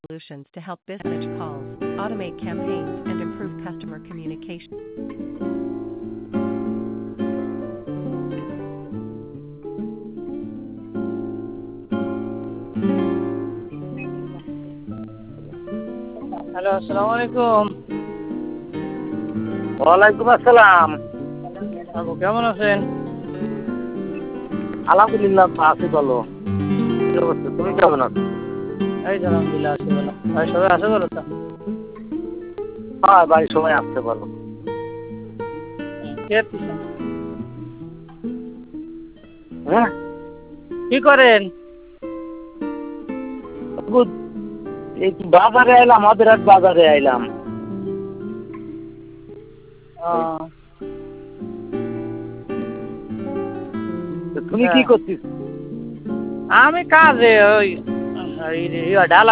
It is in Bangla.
solutions to help business manage calls, automate campaigns, and improve customer communication. Hello, আসসালামু আলাইকুম। ওয়ালাইকুম আসসালাম। আপু কেমন আছেন? আলহামদুলিল্লাহ আছি ভালো। কি অবস্থা? তুমি কেমন আছো? এই তো আলহামদুলিল্লাহ আছি ভালো। ভাই সবাই আছে ভালো তো? হ্যাঁ বাড়ির সবাই আসতে ভালো। কি করতেছেন? হ্যাঁ কি করেন? এই বাজারে আইলাম, আমাদের এক বাজারে আইলাম। আহ, তুমি কি করছিস? আমি কাজে ওই ডালা